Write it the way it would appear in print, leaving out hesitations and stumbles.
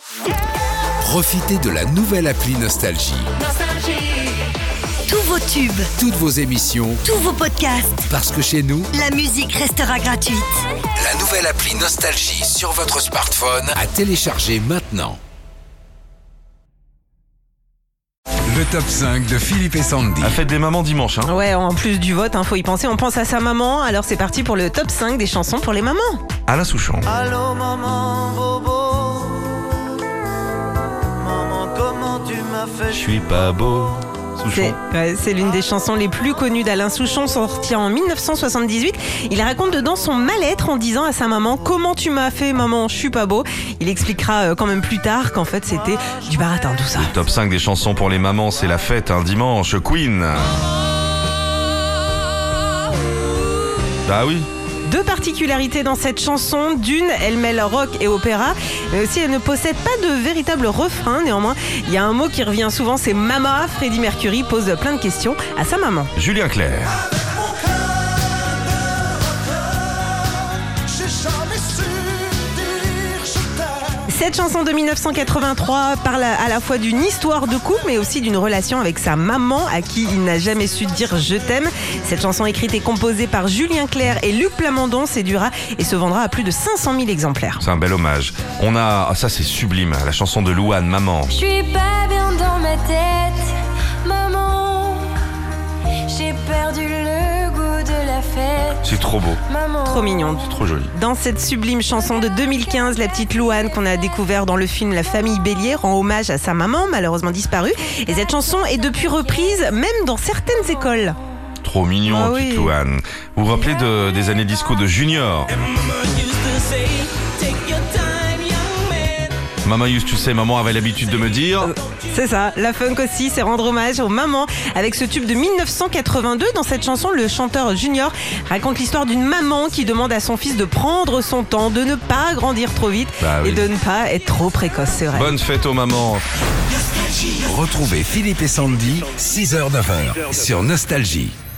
Profitez de la nouvelle appli Nostalgie. Tous vos tubes, Toutes vos émissions, tous vos podcasts, parce que chez nous, la musique restera gratuite. la nouvelle appli Nostalgie sur votre smartphone à télécharger maintenant. Le top 5 de Philippe et Sandy. La fête des mamans dimanche, hein. Ouais, en plus du vote, faut y penser, on pense à sa maman. Alors c'est parti pour le top 5 des chansons pour les mamans. Alain Souchon. Allô maman bobo, maman comment tu m'as fait. Je suis pas beau. Souchon. C'est l'une des chansons les plus connues d'Alain Souchon, sortie en 1978. Il raconte dedans son mal-être en disant à sa maman « Comment tu m'as fait maman, je suis pas beau ». Il expliquera quand même plus tard qu'en fait c'était du baratin tout ça. Le top 5 des chansons pour les mamans, c'est la fête, un dimanche. Queen. Bah oui. Deux particularités dans cette chanson. D'une, elle mêle rock et opéra, mais aussi elle ne possède pas de véritable refrain. Néanmoins, il y a un mot qui revient souvent, c'est mama. Freddie Mercury pose plein de questions à sa maman. Julien Clerc. Cette chanson de 1983 parle à la fois d'une histoire de couple, mais aussi d'une relation avec sa maman, à qui il n'a jamais su dire « je t'aime ». Cette chanson écrite et composée par Julien Clerc et Luc Plamondon séduira et se vendra à plus de 500 000 exemplaires. C'est un bel hommage. On a, ça c'est sublime, la chanson de Louane, Maman. Je suis pas bien dans ma tête, maman. J'ai perdu le goût de la fête, C'est trop beau, maman. Trop mignon. trop joli. Dans cette sublime chanson de 2015, la petite Louane qu'on a découvert dans le film La Famille Bélier rend hommage à sa maman, malheureusement disparue. Et cette chanson est depuis reprise, même dans certaines écoles. Trop mignon, Ah petite oui. Louane. Vous vous rappelez des années disco de Junior? Maman used to say, maman avait l'habitude de me dire. C'est ça, la funk aussi, c'est rendre hommage aux mamans. Avec ce tube de 1982, dans cette chanson, le chanteur Junior raconte l'histoire d'une maman qui demande à son fils de prendre son temps, de ne pas grandir trop vite Bah oui. et de ne pas être trop précoce, c'est vrai. Bonne fête aux mamans. Retrouvez Philippe et Sandy, 6h-9h sur Nostalgie.